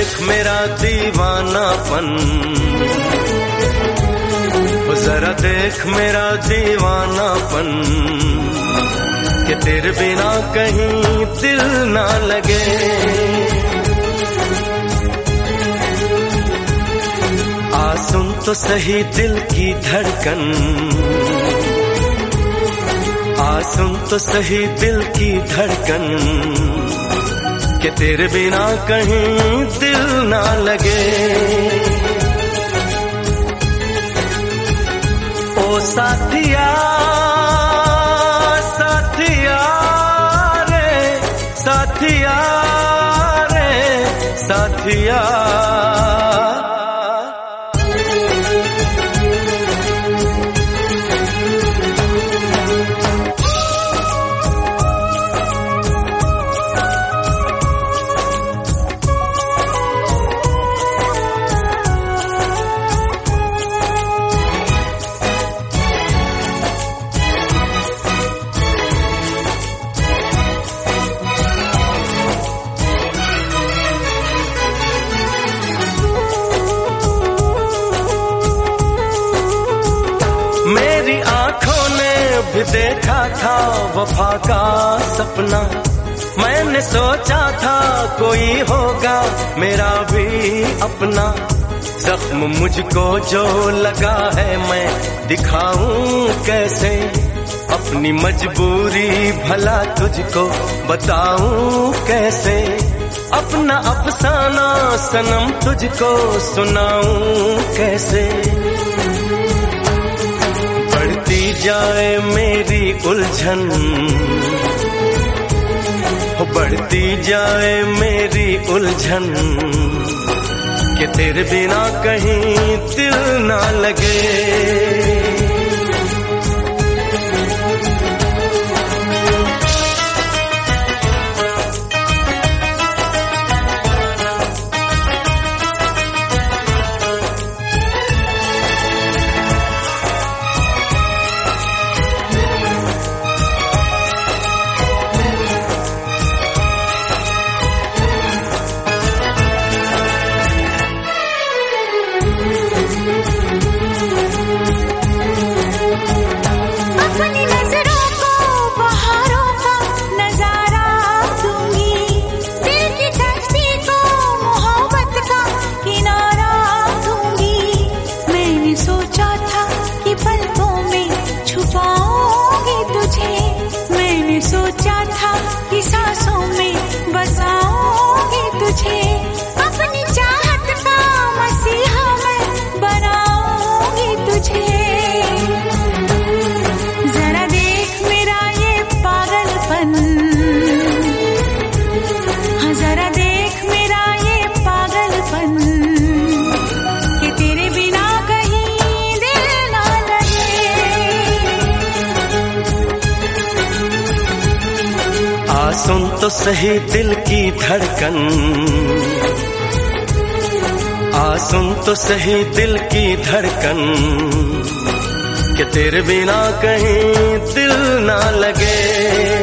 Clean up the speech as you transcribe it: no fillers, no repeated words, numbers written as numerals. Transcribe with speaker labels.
Speaker 1: देख मेरा दीवानापन, जरा देख मेरा दीवानापन, कि तेरे बिना कहीं दिल ना लगे। आ सुन तो सही दिल की धड़कन, आ सुन तो सही दिल की धड़कन, कि तेरे बिना कहीं दिल ना लगे। ओ साथिया साथिया रे, साथिया रे साथिया। मेरी आंखों ने भी देखा था वफा का सपना, मैंने सोचा था कोई होगा मेरा भी अपना। जख्म मुझको जो लगा है मैं दिखाऊं कैसे, अपनी मजबूरी भला तुझको बताऊं कैसे। अपना अफसाना सनम तुझको सुनाऊं कैसे। बढ़ती जाए मेरी उलझन, बढ़ती जाए मेरी उलझन, कि तेरे बिना कहीं दिल ना लगे।
Speaker 2: सोचा था कि सांसों में बसाऊंगी तुझे, अपनी चाहत का मसीहा मैं बनाऊंगी तुझे। जरा देख मेरा ये पागलपन, हाँ जरा देख मेरा ये पागलपन, कि तेरे बिना कहीं दिल ना लगे।
Speaker 1: आ सुन तो सही दिल की धड़कन, आ सुन तो सही दिल की धड़कन, कि तेरे बिना कहीं दिल ना लगे।